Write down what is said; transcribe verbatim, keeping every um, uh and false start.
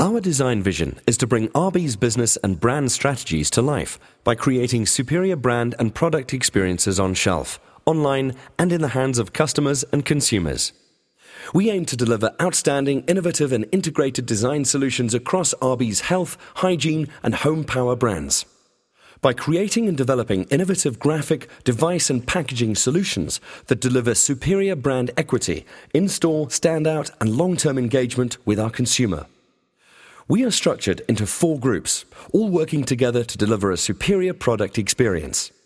Our design vision is to bring R B's business and brand strategies to life by creating superior brand and product experiences on shelf, online, and in the hands of customers and consumers. We aim to deliver outstanding, innovative and integrated design solutions across R B's health, hygiene and home power brands. By creating and developing innovative graphic, device and packaging solutions that deliver superior brand equity, in-store, standout and long-term engagement with our consumer. We are structured into four groups, all working together to deliver a superior product experience.